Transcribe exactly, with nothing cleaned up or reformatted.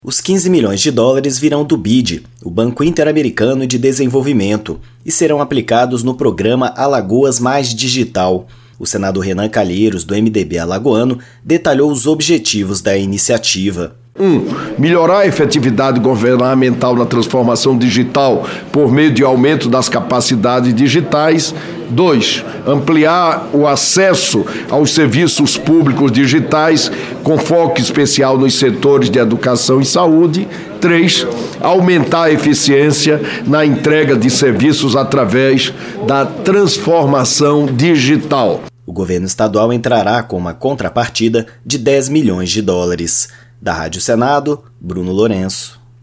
Os quinze milhões de dólares virão do B I D, o Banco Interamericano de Desenvolvimento, e serão aplicados no programa Alagoas Mais Digital. O senador Renan Calheiros, do M D B alagoano, detalhou os objetivos da iniciativa. um. Melhorar a efetividade governamental na transformação digital por meio de aumento das capacidades digitais. dois. Ampliar o acesso aos serviços públicos digitais, com foco especial nos setores de educação e saúde. três. Aumentar a eficiência na entrega de serviços através da transformação digital. O governo estadual entrará com uma contrapartida de dez milhões de dólares. Da Rádio Senado, Bruno Lourenço.